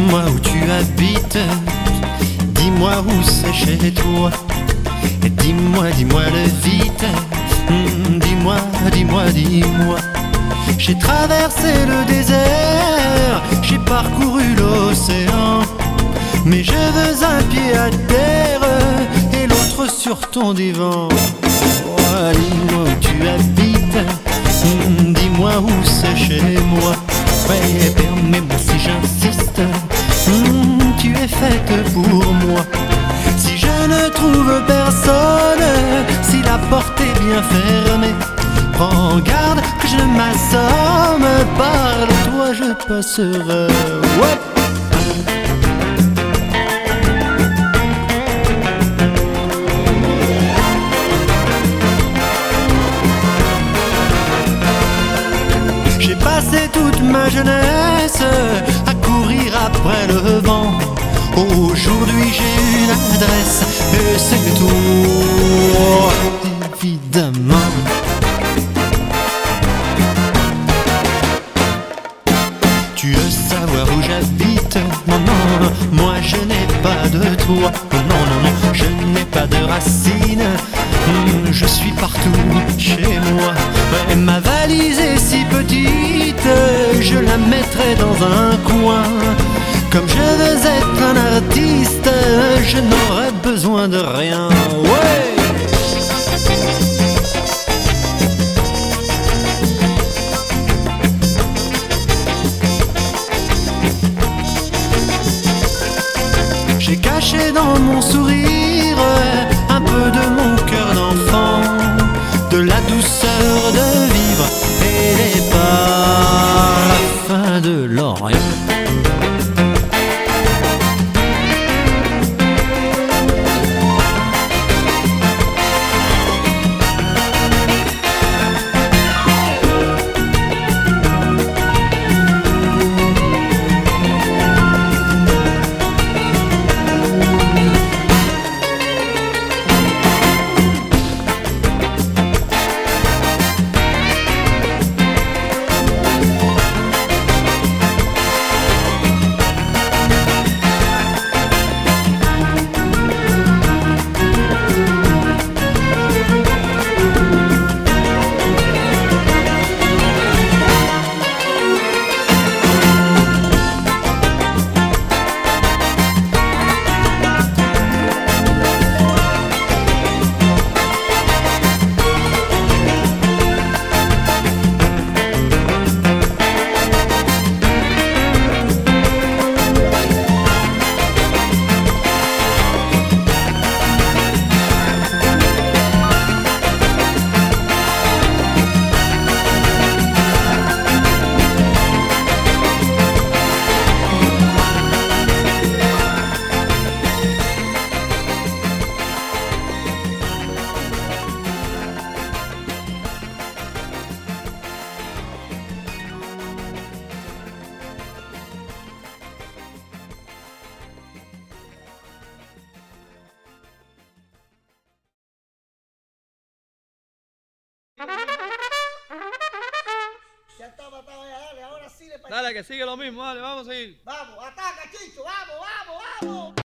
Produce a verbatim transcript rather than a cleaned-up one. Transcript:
Dis-moi où tu habites, dis-moi où c'est chez toi. Et dis-moi, dis-moi le vite, hum, dis-moi, dis-moi, dis-moi. J'ai traversé le désert, j'ai parcouru l'océan, mais je veux un pied à terre et l'autre sur ton divan. Oh, dis-moi où tu habites, hum, dis-moi où c'est chez moi. Ouais, permets-moi si j'insiste, hum, tu es faite pour moi. Si je ne trouve personne, si la porte est bien fermée, prends garde que je ne m'assomme. Parle-toi, je passerai. Ouais. J'ai passé toute ma jeunesse à courir après le vent. Aujourd'hui j'ai une adresse et c'est tout, évidemment. Tu veux savoir où j'habite? Non, non, moi je n'ai pas de toit. Non, non, non, je n'ai pas de racines. Mmh, je suis partout chez moi. Ouais, ma valise est si petite, je la mettrai dans un coin. Comme je veux être un artiste, je n'aurai besoin de rien. Ouais. J'ai caché dans mon sourire un peu de mon cœur d'enfant, de la douceur de vivre et les parfums de l'Orient. Ya está matado, dale, ahora sí le Dale, que sigue lo mismo, dale, vamos a seguir. Vamos, ataca, Chicho, vamos, vamos, vamos.